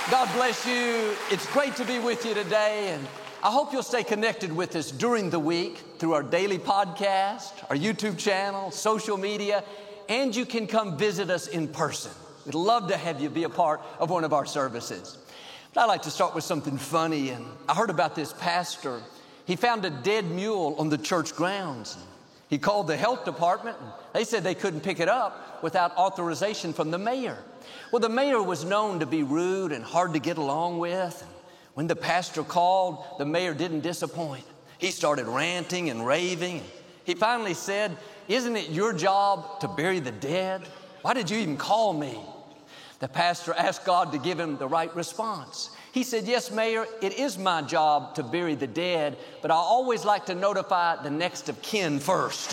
God bless you. It's great to be with you today, and I hope you'll stay connected with us during the week through our daily podcast, our YouTube channel, social media, and you can come visit us in person. We'd love to have you be a part of one of our services. But I'd like to start with something funny, and I heard about this pastor. He found a dead mule on the church grounds. He called the health department, and they said they couldn't pick it up without authorization from the mayor. Well, the mayor was known to be rude and hard to get along with. And when the pastor called, the mayor didn't disappoint. He started ranting and raving. He finally said, "Isn't it your job to bury the dead? Why did you even call me?" The pastor asked God to give him the right response. He said, "Yes, Mayor, it is my job to bury the dead, but I always like to notify the next of kin first."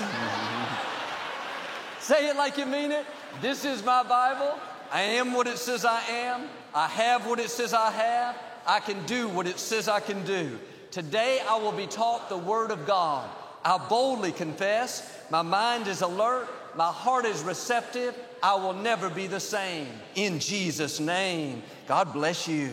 Say it like you mean it. This is my Bible. I am what it says I am. I have what it says I have. I can do what it says I can do. Today I will be taught the Word of God. I boldly confess. My mind is alert. My heart is receptive. I will never be the same. In Jesus' name, God bless you.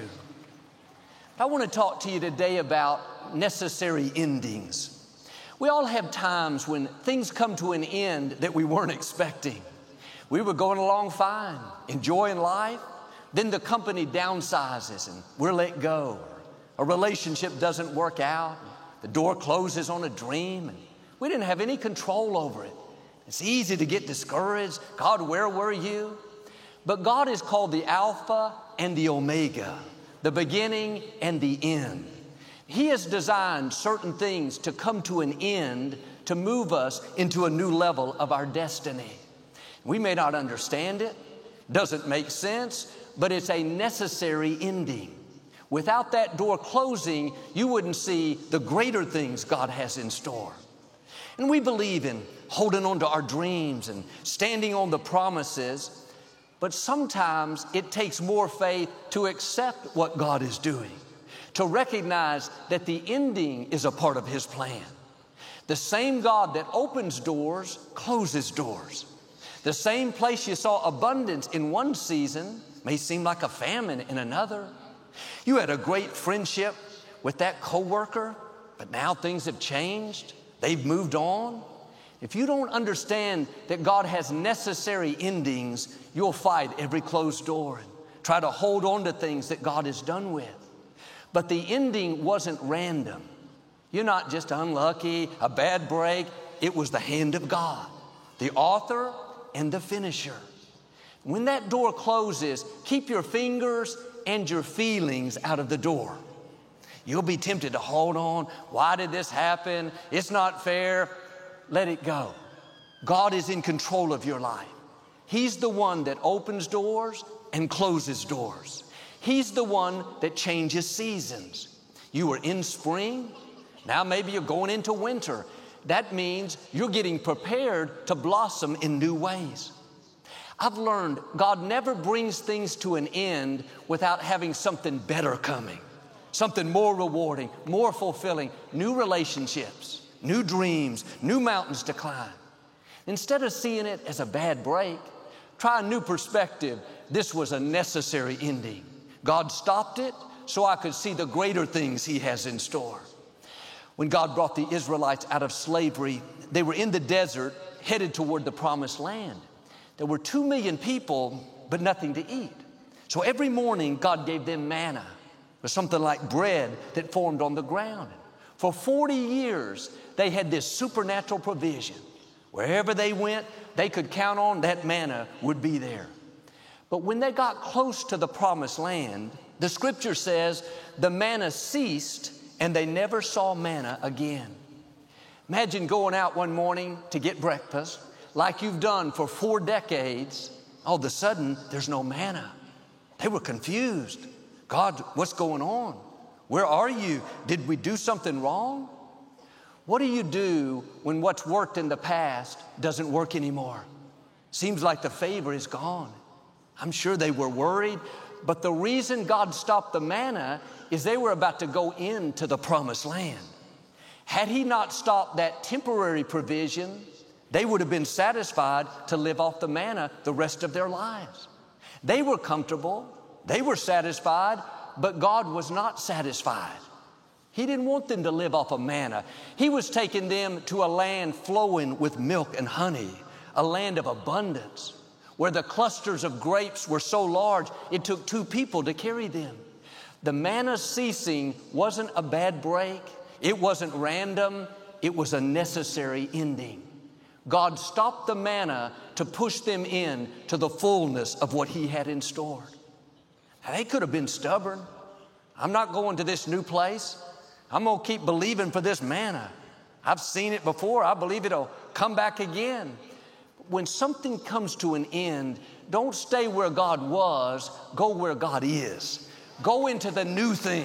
I want to talk to you today about necessary endings. We all have times when things come to an end that we weren't expecting. We were going along fine, enjoying life. Then the company downsizes and we're let go. A relationship doesn't work out. The door closes on a dream and we didn't have any control over it. It's easy to get discouraged. God, where were you? But God is called the Alpha and the Omega, the beginning and the end. He has designed certain things to come to an end to move us into a new level of our destiny. We may not understand it, doesn't make sense, but it's a necessary ending. Without that door closing, you wouldn't see the greater things God has in store. And we believe in holding on to our dreams and standing on the promises, but sometimes it takes more faith to accept what God is doing, to recognize that the ending is a part of His plan. The same God that opens doors closes doors. The same place you saw abundance in one season may seem like a famine in another. You had a great friendship with that coworker, but now things have changed. They've moved on. If you don't understand that God has necessary endings, you'll fight every closed door and try to hold on to things that God is done with. But the ending wasn't random. You're not just unlucky, a bad break. It was the hand of God, the author and the finisher. When that door closes, keep your fingers and your feelings out of the door. You'll be tempted to hold on. Why did this happen? It's not fair. Let it go. God is in control of your life. He's the one that opens doors and closes doors. He's the one that changes seasons. You were in spring. Now maybe you're going into winter. That means you're getting prepared to blossom in new ways. I've learned God never brings things to an end without having something better coming, something more rewarding, more fulfilling, new relationships, new dreams, new mountains to climb. Instead of seeing it as a bad break, try a new perspective. This was a necessary ending. God stopped it so I could see the greater things He has in store. When God brought the Israelites out of slavery, they were in the desert headed toward the promised land. There were 2 million people, but nothing to eat. So every morning, God gave them manna, or something like bread that formed on the ground. For 40 years, they had this supernatural provision. Wherever they went, they could count on that manna would be there. But when they got close to the promised land, the scripture says the manna ceased and they never saw manna again. Imagine going out one morning to get breakfast like you've done for 4 decades. All of a sudden, there's no manna. They were confused. God, what's going on? Where are you? Did we do something wrong? What do you do when what's worked in the past doesn't work anymore? Seems like the favor is gone. I'm sure they were worried, but the reason God stopped the manna is they were about to go into the promised land. Had He not stopped that temporary provision, they would have been satisfied to live off the manna the rest of their lives. They were comfortable. They were satisfied, but God was not satisfied. He didn't want them to live off of manna. He was taking them to a land flowing with milk and honey, a land of abundance, where the clusters of grapes were so large, it took 2 people to carry them. The manna ceasing wasn't a bad break. It wasn't random. It was a necessary ending. God stopped the manna to push them in to the fullness of what He had in store. Now, they could have been stubborn. I'm not going to this new place. I'm going to keep believing for this manna. I've seen it before. I believe it'll come back again. When something comes to an end, don't stay where God was. Go where God is. Go into the new thing.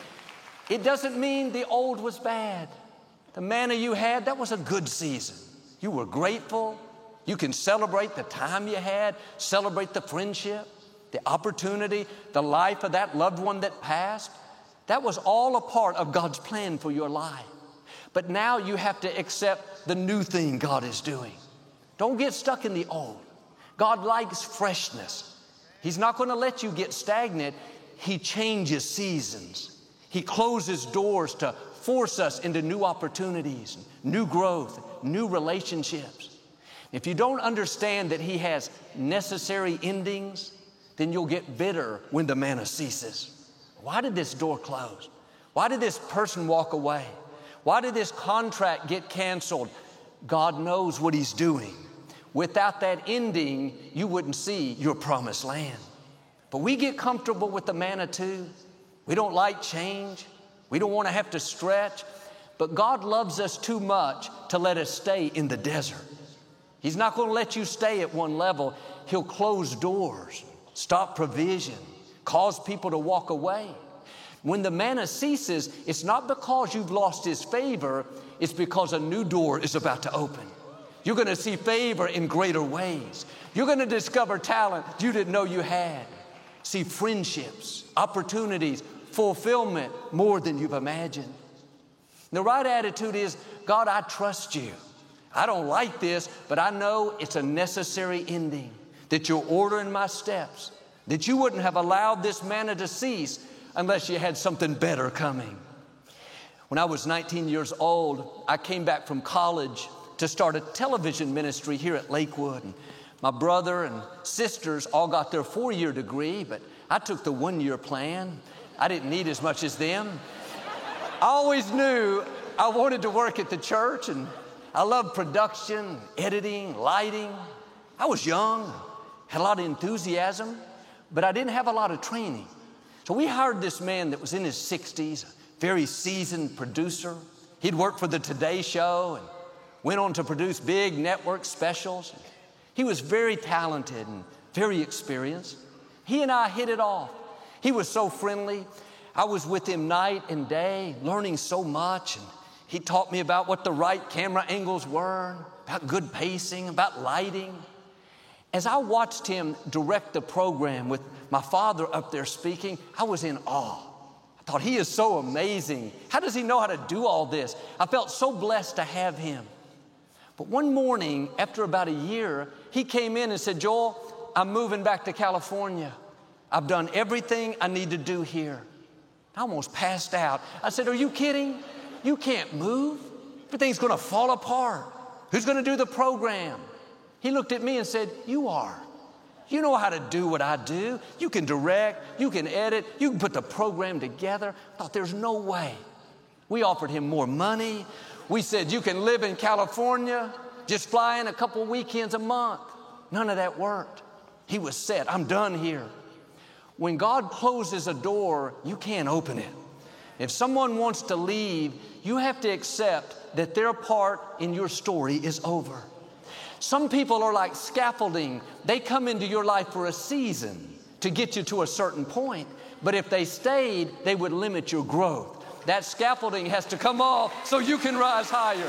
It doesn't mean the old was bad. The manna you had, that was a good season. You were grateful. You can celebrate the time you had, celebrate the friendship, the opportunity, the life of that loved one that passed. That was all a part of God's plan for your life. But now you have to accept the new thing God is doing. Don't get stuck in the old. God likes freshness. He's not going to let you get stagnant. He changes seasons. He closes doors to force us into new opportunities, new growth, new relationships. If you don't understand that He has necessary endings, then you'll get bitter when the manna ceases. Why did this door close? Why did this person walk away? Why did this contract get canceled? God knows what He's doing. Without that ending, you wouldn't see your promised land. But we get comfortable with the manna too. We don't like change. We don't want to have to stretch. But God loves us too much to let us stay in the desert. He's not going to let you stay at one level. He'll close doors, stop provision, cause people to walk away. When the manna ceases, it's not because you've lost His favor. It's because a new door is about to open. You're going to see favor in greater ways. You're going to discover talent you didn't know you had. See friendships, opportunities, fulfillment more than you've imagined. The right attitude is, God, I trust You. I don't like this, but I know it's a necessary ending, that You're ordering my steps, that You wouldn't have allowed this manna to cease unless You had something better coming. When I was 19 years old, I came back from college to start a television ministry here at Lakewood. And my brother and sisters all got their 4-year degree, but I took the 1-year plan. I didn't need as much as them. I always knew I wanted to work at the church, and I loved production, editing, lighting. I was young, had a lot of enthusiasm, but I didn't have a lot of training. So we hired this man that was in his 60s, a very seasoned producer. He'd worked for the Today Show and went on to produce big network specials. He was very talented and very experienced. He and I hit it off. He was so friendly. I was with him night and day, learning so much. And he taught me about what the right camera angles were, about good pacing, about lighting. As I watched him direct the program with my father up there speaking, I was in awe. I thought, he is so amazing. How does he know how to do all this? I felt so blessed to have him. But one morning, after about a year, he came in and said, Joel, I'm moving back to California. I've done everything I need to do here. I almost passed out. I said, are you kidding? You can't move. Everything's going to fall apart. Who's going to do the program? He looked at me and said, you are. You know how to do what I do. You can direct, you can edit, you can put the program together. I thought, there's no way. We offered him more money. We said, you can live in California, just fly in a couple weekends a month. None of that worked. He was set. I'm done here. When God closes a door, you can't open it. If someone wants to leave, you have to accept that their part in your story is over. Some people are like scaffolding. They come into your life for a season to get you to a certain point. But if they stayed, they would limit your growth. That scaffolding has to come off so you can rise higher.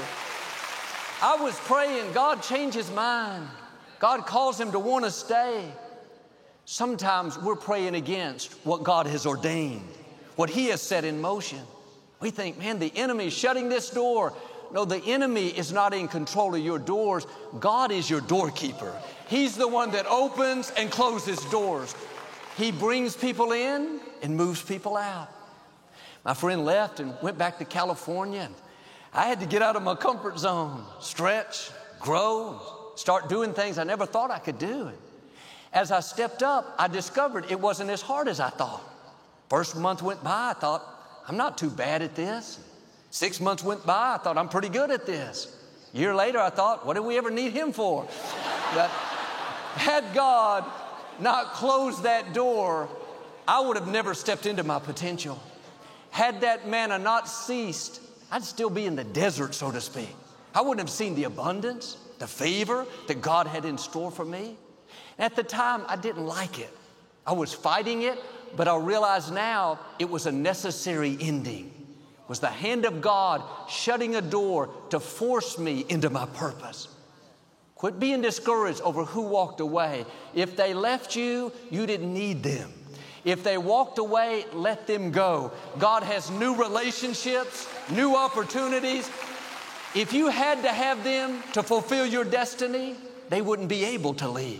I was praying, God, change his mind. God calls him to want to stay. Sometimes we're praying against what God has ordained, what he has set in motion. We think, man, the enemy is shutting this door. No, the enemy is not in control of your doors. God is your doorkeeper. He's the one that opens and closes doors. He brings people in and moves people out. My friend left and went back to California, and I had to get out of my comfort zone, stretch, grow, start doing things I never thought I could do. As I stepped up, I discovered it wasn't as hard as I thought. First month went by, I thought, I'm not too bad at this. 6 months went by, I thought, I'm pretty good at this. A year later, I thought, what did we ever need him for? But had God not closed that door, I would have never stepped into my potential. Had that manna not ceased, I'd still be in the desert, so to speak. I wouldn't have seen the abundance, the favor that God had in store for me. At the time, I didn't like it. I was fighting it, but I realize now it was a necessary ending. It was the hand of God shutting a door to force me into my purpose. Quit being discouraged over who walked away. If they left you, you didn't need them. If they walked away, let them go. God has new relationships, new opportunities. If you had to have them to fulfill your destiny, they wouldn't be able to leave.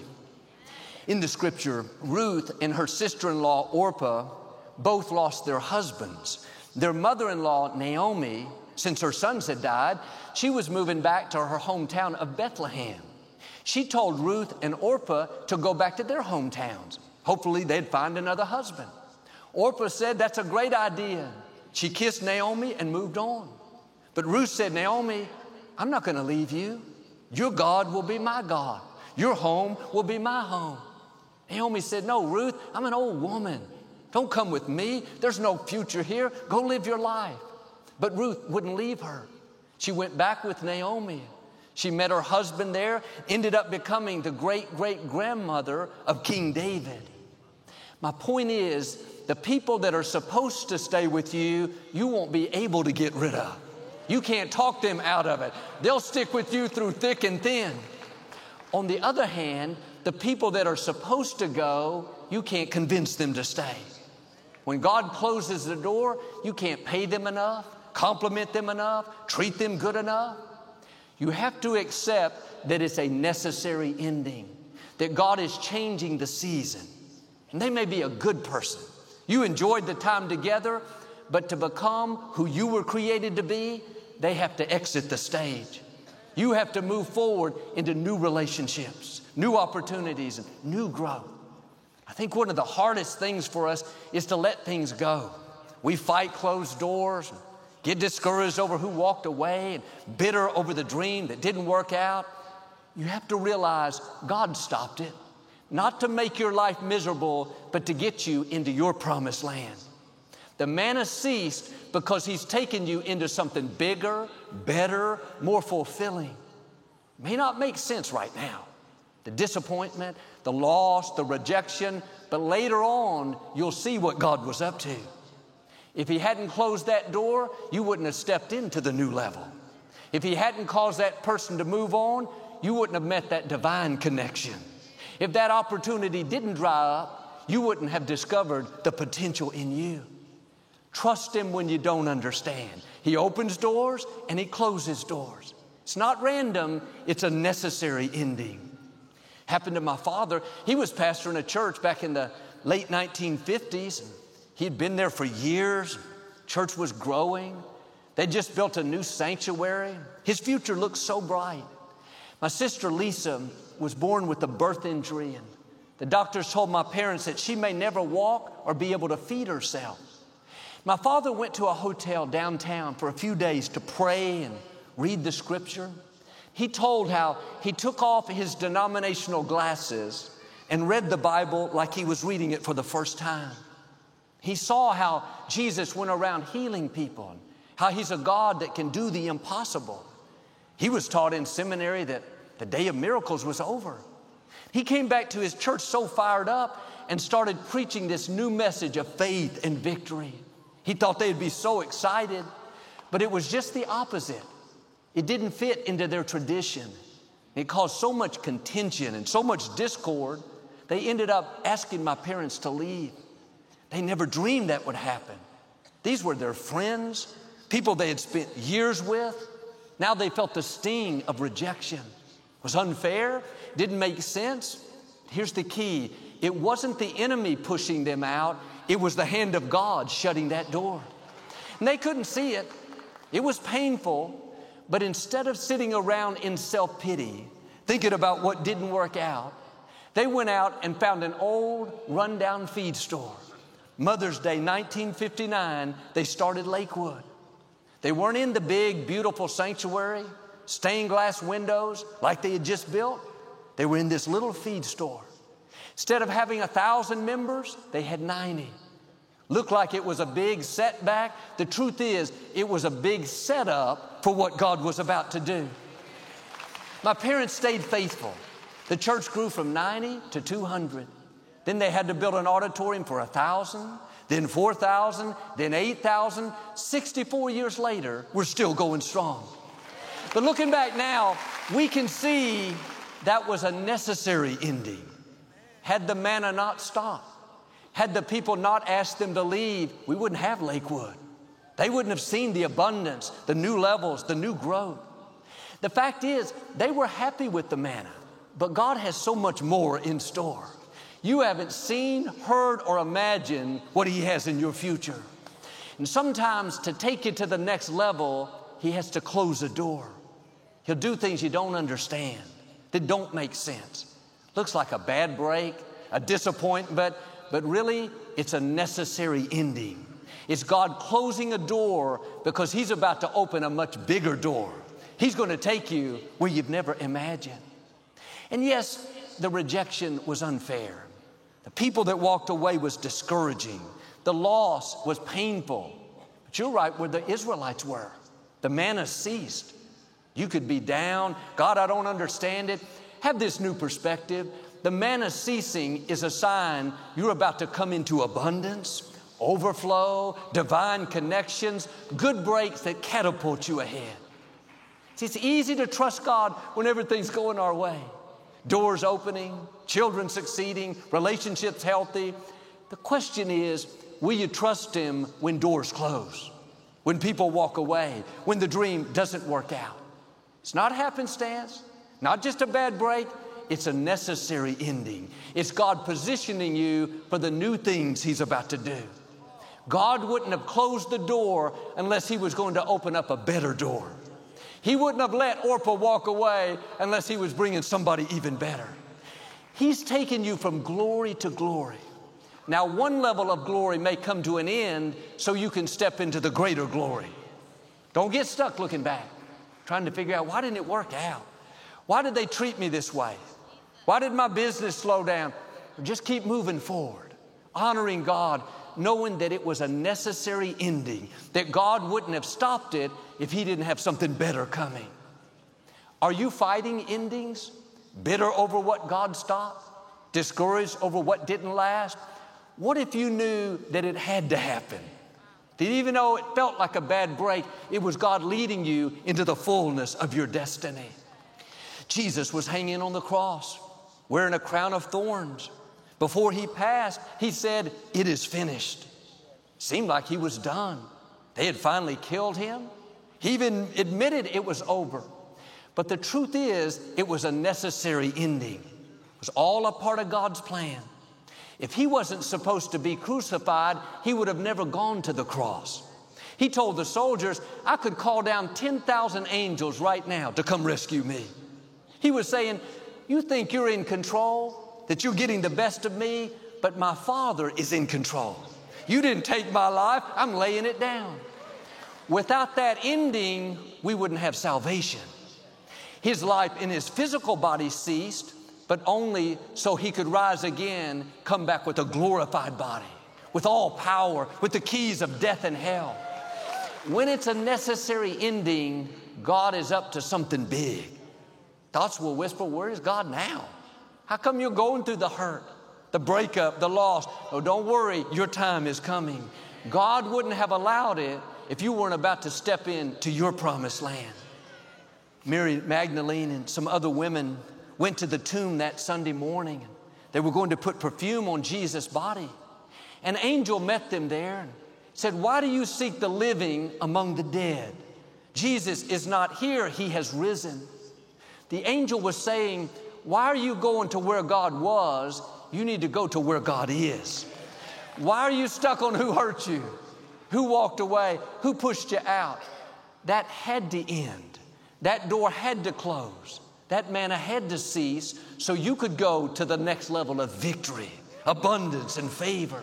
In the scripture, Ruth and her sister-in-law, Orpah, both lost their husbands. Their mother-in-law, Naomi, since her sons had died, she was moving back to her hometown of Bethlehem. She told Ruth and Orpah to go back to their hometowns. Hopefully they'd find another husband. Orpah said, that's a great idea. She kissed Naomi and moved on. But Ruth said, Naomi, I'm not going to leave you. Your God will be my God. Your home will be my home. Naomi said, no, Ruth, I'm an old woman. Don't come with me. There's no future here. Go live your life. But Ruth wouldn't leave her. She went back with Naomi. She met her husband there, ended up becoming the great-great-grandmother of King David. My point is, the people that are supposed to stay with you, you won't be able to get rid of. You can't talk them out of it. They'll stick with you through thick and thin. On the other hand, the people that are supposed to go, you can't convince them to stay. When God closes the door, you can't pay them enough, compliment them enough, treat them good enough. You have to accept that it's a necessary ending, that God is changing the season. And they may be a good person. You enjoyed the time together, but to become who you were created to be, they have to exit the stage. You have to move forward into new relationships, new opportunities, and new growth. I think one of the hardest things for us is to let things go. We fight closed doors, get discouraged over who walked away, and bitter over the dream that didn't work out. You have to realize God stopped it, not to make your life miserable, but to get you into your promised land. The manna ceased because He's taken you into something bigger, better, more fulfilling. It may not make sense right now. The disappointment, the loss, the rejection, but later on, you'll see what God was up to. If He hadn't closed that door, you wouldn't have stepped into the new level. If He hadn't caused that person to move on, you wouldn't have met that divine connection. If that opportunity didn't dry up, you wouldn't have discovered the potential in you. Trust Him when you don't understand. He opens doors and He closes doors. It's not random, it's a necessary ending. Happened to my father. He was pastoring a church back in the late 1950s. He'd been there for years. Church was growing. They just built a new sanctuary. His future looked so bright. My sister Lisa was born with a birth injury, and the doctors told my parents that she may never walk or be able to feed herself. My father went to a hotel downtown for a few days to pray and read the scripture. He told how he took off his denominational glasses and read the Bible like he was reading it for the first time. He saw how Jesus went around healing people and how He's a God that can do the impossible. He was taught in seminary that the day of miracles was over. He came back to his church so fired up and started preaching this new message of faith and victory. He thought they'd be so excited, but it was just the opposite. It didn't fit into their tradition. It caused so much contention and so much discord, they ended up asking my parents to leave. They never dreamed that would happen. These were their friends, people they had spent years with. Now they felt the sting of rejection. It was unfair, didn't make sense. Here's the key. It wasn't the enemy pushing them out. It was the hand of God shutting that door. And they couldn't see it. It was painful. But instead of sitting around in self-pity, thinking about what didn't work out, they went out and found an old, rundown feed store. Mother's Day, 1959, they started Lakewood. They weren't in the big, beautiful sanctuary, stained glass windows like they had just built. They were in this little feed store. Instead of having 1,000 members, they had 90. Looked like it was a big setback. The truth is, it was a big setup for what God was about to do. My parents stayed faithful. The church grew from 90 to 200. Then they had to build an auditorium for 1,000, then 4,000, then 8,000. 64 years later, we're still going strong. But looking back now, we can see that was a necessary ending. Had the manna not stopped, had the people not asked them to leave, we wouldn't have Lakewood. They wouldn't have seen the abundance, the new levels, the new growth. The fact is, they were happy with the manna, but God has so much more in store. You haven't seen, heard, or imagined what He has in your future. And sometimes to take you to the next level, He has to close a door. He'll do things you don't understand, that don't make sense. Looks like a bad break, a disappointment, but really it's a necessary ending. It's God closing a door because He's about to open a much bigger door. He's going to take you where you've never imagined. And yes, the rejection was unfair. The people that walked away was discouraging. The loss was painful. But you're right where the Israelites were. The manna ceased. You could be down. God, I don't understand it. Have this new perspective. The manna ceasing is a sign you're about to come into abundance, overflow, divine connections, good breaks that catapult you ahead. See, it's easy to trust God when everything's going our way. Doors opening, children succeeding, relationships healthy. The question is, will you trust Him when doors close? When people walk away? When the dream doesn't work out? It's not happenstance, not just a bad break. It's a necessary ending. It's God positioning you for the new things He's about to do. God wouldn't have closed the door unless He was going to open up a better door. He wouldn't have let Orpah walk away unless He was bringing somebody even better. He's taken you from glory to glory. Now, one level of glory may come to an end so you can step into the greater glory. Don't get stuck looking back, trying to figure out, why didn't it work out? Why did they treat me this way? Why did my business slow down? Just keep moving forward, honoring God, knowing that it was a necessary ending, that God wouldn't have stopped it if He didn't have something better coming. Are you fighting endings? Bitter over what God stopped? Discouraged over what didn't last? What if you knew that it had to happen? That even though it felt like a bad break, it was God leading you into the fullness of your destiny. Jesus was hanging on the cross, wearing a crown of thorns. Before He passed, He said, "It is finished." Seemed like He was done. They had finally killed Him. He even admitted it was over. But the truth is, it was a necessary ending. It was all a part of God's plan. If He wasn't supposed to be crucified, He would have never gone to the cross. He told the soldiers, I could call down 10,000 angels right now to come rescue me. He was saying, you think you're in control, that you're getting the best of me, but my Father is in control. You didn't take my life, I'm laying it down. Without that ending, we wouldn't have salvation. His life in His physical body ceased, but only so He could rise again, come back with a glorified body, with all power, with the keys of death and hell. When it's a necessary ending, God is up to something big. Thoughts will whisper, where is God now? How come you're going through the hurt, the breakup, the loss? Oh, don't worry, your time is coming. God wouldn't have allowed it if you weren't about to step into your promised land. Mary Magdalene and some other women went to the tomb that Sunday morning. They were going to put perfume on Jesus' body. An angel met them there and said, why do you seek the living among the dead? Jesus is not here, He has risen. The angel was saying, why are you going to where God was You need to go to where God is. Why are you stuck on who hurt you? Who walked away? Who pushed you out? That had to end. That door had to close. That manna had to cease so you could go to the next level of victory, abundance, and favor.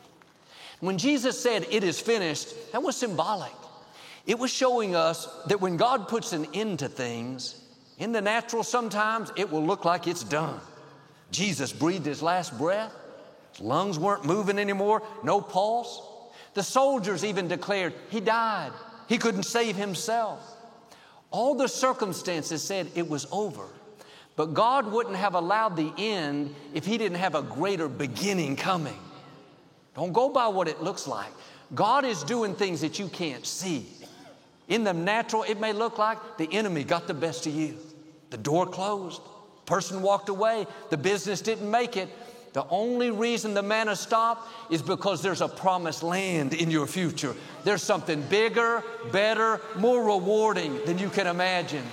When Jesus said, "It is finished," that was symbolic. It was showing us that when God puts an end to things, in the natural sometimes it will look like it's done. Jesus breathed his last breath. His lungs weren't moving anymore, no pulse. The soldiers even declared he died. He couldn't save himself. All the circumstances said it was over. But God wouldn't have allowed the end if he didn't have a greater beginning coming. Don't go by what it looks like. God is doing things that you can't see. In the natural, it may look like the enemy got the best of you. The door closed. Person walked away. The business didn't make it. The only reason the manna stopped is because there's a promised land in your future. There's something bigger, better, more rewarding than you can imagine.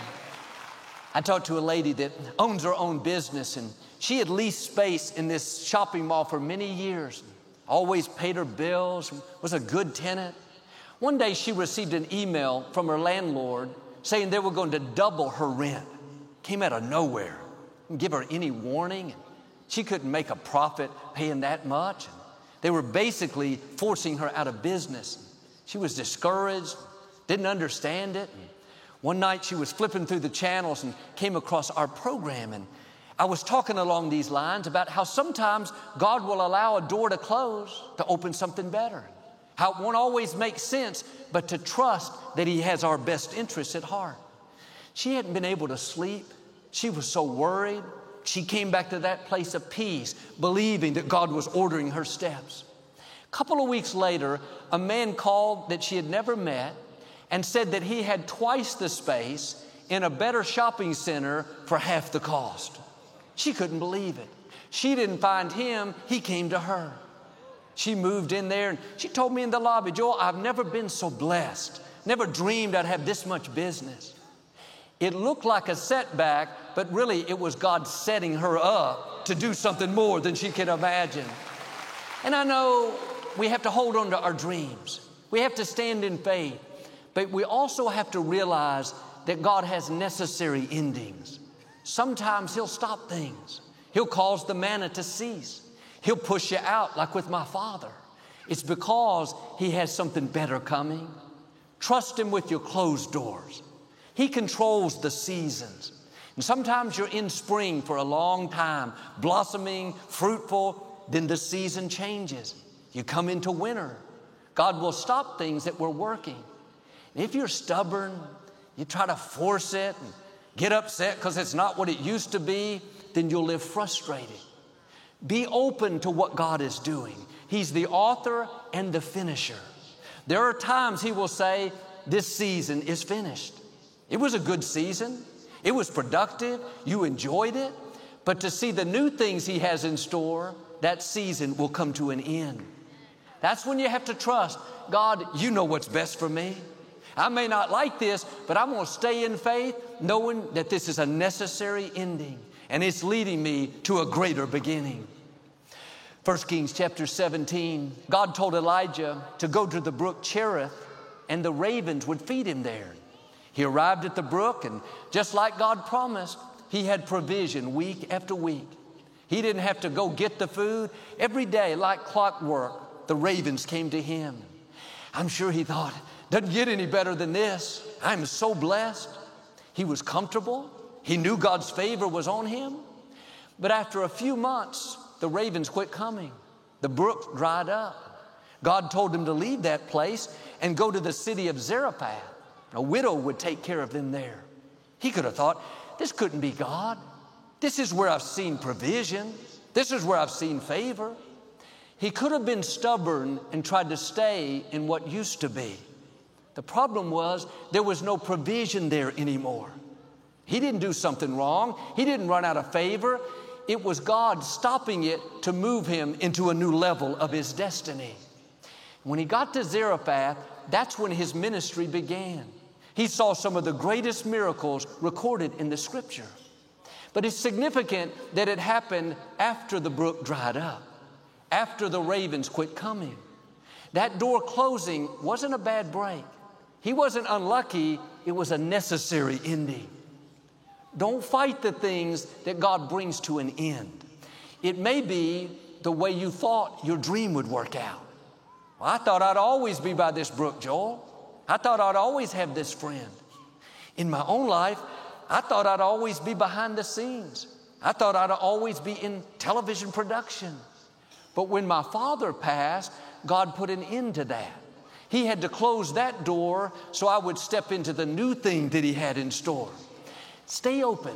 I talked to a lady that owns her own business, and she had leased space in this shopping mall for many years. Always paid her bills, was a good tenant. One day she received an email from her landlord saying they were going to double her rent. Came out of nowhere. Didn't give her any warning. She couldn't make a profit paying that much. They were basically forcing her out of business. She was discouraged, didn't understand it. One night she was flipping through the channels and came across our program, and I was talking along these lines about how sometimes God will allow a door to close to open something better. How it won't always make sense, but to trust that he has our best interests at heart. She hadn't been able to sleep. She was so worried. She came back to that place of peace, believing that God was ordering her steps. A couple of weeks later, a man called that she had never met and said that he had twice the space in a better shopping center for half the cost. She couldn't believe it. She didn't find him, he came to her. She moved in there and she told me in the lobby, "Joel, I've never been so blessed. Never dreamed I'd have this much business." It looked like a setback, but really it was God setting her up to do something more than she could imagine. And I know we have to hold on to our dreams. We have to stand in faith, but we also have to realize that God has necessary endings. Sometimes he'll stop things. He'll cause the manna to cease. He'll push you out like with my father. It's because he has something better coming. Trust him with your closed doors. He controls the seasons. And sometimes you're in spring for a long time, blossoming, fruitful, then the season changes. You come into winter. God will stop things that were working. And if you're stubborn, you try to force it and get upset because it's not what it used to be, then you'll live frustrated. Be open to what God is doing. He's the author and the finisher. There are times he will say, "This season is finished." It was a good season. It was productive. You enjoyed it. But to see the new things he has in store, that season will come to an end. That's when you have to trust, God, you know what's best for me. I may not like this, but I'm going to stay in faith knowing that this is a necessary ending and it's leading me to a greater beginning. 1 Kings chapter 17, God told Elijah to go to the brook Cherith and the ravens would feed him there. He arrived at the brook, and just like God promised, he had provision week after week. He didn't have to go get the food. Every day, like clockwork, the ravens came to him. I'm sure he thought, doesn't get any better than this. I'm so blessed. He was comfortable. He knew God's favor was on him. But after a few months, the ravens quit coming. The brook dried up. God told him to leave that place and go to the city of Zarephath. A widow would take care of them there. He could have thought, this couldn't be God. This is where I've seen provision. This is where I've seen favor. He could have been stubborn and tried to stay in what used to be. The problem was there was no provision there anymore. He didn't do something wrong. He didn't run out of favor. It was God stopping it to move him into a new level of his destiny. When he got to Zarephath, that's when his ministry began. He saw some of the greatest miracles recorded in the scripture. But it's significant that it happened after the brook dried up, after the ravens quit coming. That door closing wasn't a bad break. He wasn't unlucky. It was a necessary ending. Don't fight the things that God brings to an end. It may be the way you thought your dream would work out. Well, I thought I'd always be by this brook, Joel. I thought I'd always have this friend. In my own life, I thought I'd always be behind the scenes. I thought I'd always be in television production. But when my father passed, God put an end to that. He had to close that door so I would step into the new thing that He had in store. Stay open.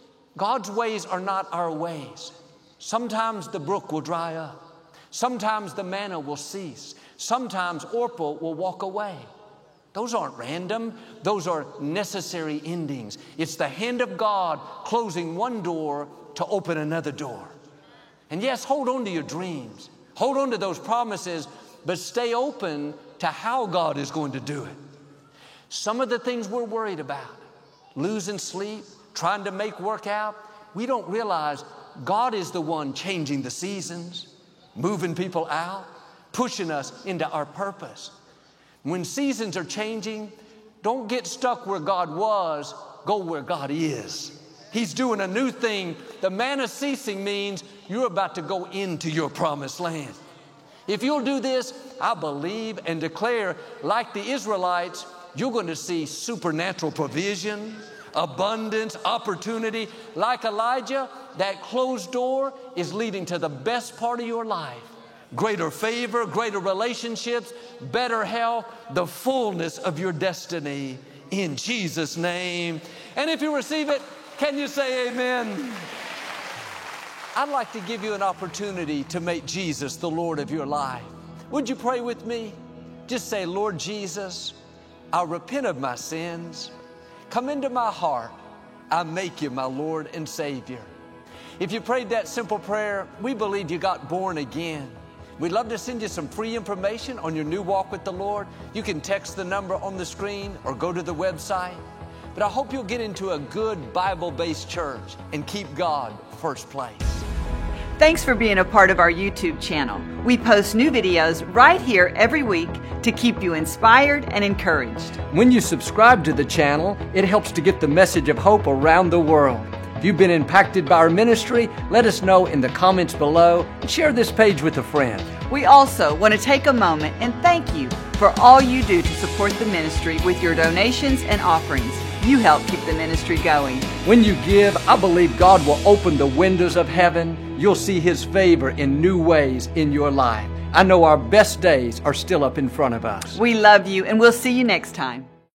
God's ways are not our ways. Sometimes the brook will dry up. Sometimes the manna will cease. Sometimes Orpah will walk away. Those aren't random. Those are necessary endings. It's the hand of God closing one door to open another door. And yes, hold on to your dreams. Hold on to those promises, but stay open to how God is going to do it. Some of the things we're worried about, losing sleep, trying to make work out, we don't realize God is the one changing the seasons, moving people out, pushing us into our purpose. When seasons are changing, don't get stuck where God was, go where God is. He's doing a new thing. The manna ceasing means you're about to go into your promised land. If you'll do this, I believe and declare, like the Israelites, you're going to see supernatural provision, abundance, opportunity. Like Elijah, that closed door is leading to the best part of your life. Greater favor, greater relationships, better health, the fullness of your destiny in Jesus' name. And if you receive it, can you say amen? I'd like to give you an opportunity to make Jesus the Lord of your life. Would you pray with me? Just say, Lord Jesus, I repent of my sins. Come into my heart. I make you my Lord and Savior. If you prayed that simple prayer, we believe you got born again. We'd love to send you some free information on your new walk with the Lord. You can text the number on the screen or go to the website. But I hope you'll get into a good Bible-based church and keep God first place. Thanks for being a part of our YouTube channel. We post new videos right here every week to keep you inspired and encouraged. When you subscribe to the channel, it helps to get the message of hope around the world. If you've been impacted by our ministry, let us know in the comments below and share this page with a friend. We also want to take a moment and thank you for all you do to support the ministry with your donations and offerings. You help keep the ministry going. When you give, I believe God will open the windows of heaven. You'll see His favor in new ways in your life. I know our best days are still up in front of us. We love you, and we'll see you next time.